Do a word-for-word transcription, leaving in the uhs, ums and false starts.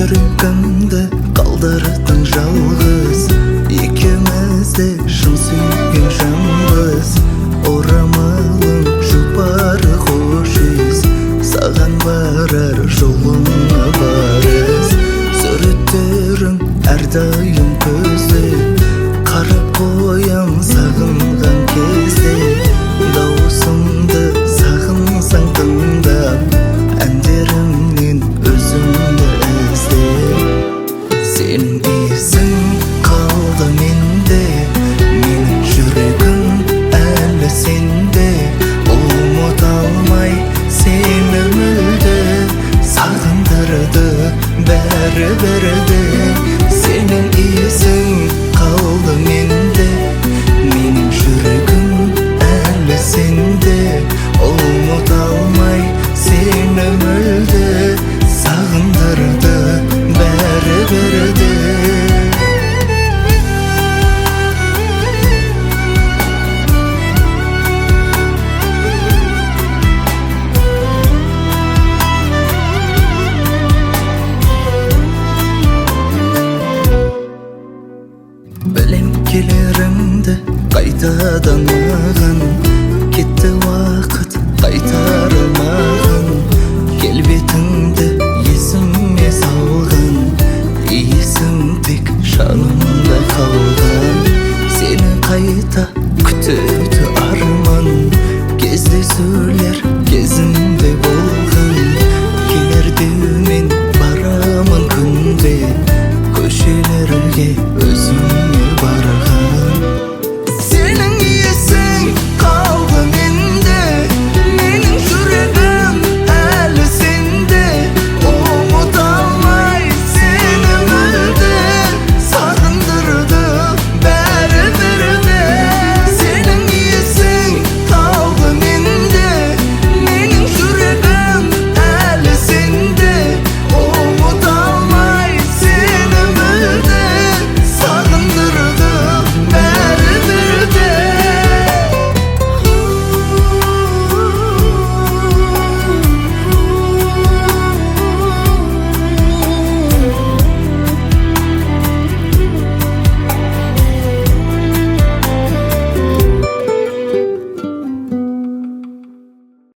жүрегімді қалдырдың жалғыз. Екеумізді шын сүйген жанбыз. Орамалың жұпары хош иіс, саған барар жолыңа барыс. Суреттерің әрдайым көзде, қарап қоям сағынған кезде. Дауысыңды сағынсаң тыңдап, әндерімнен өзіңді ізде. Сенің исің қалды менде, менің жүрегім әлі сенде. Ұмыта алмай сені мүлде, сағындырды бәрі-бәрі.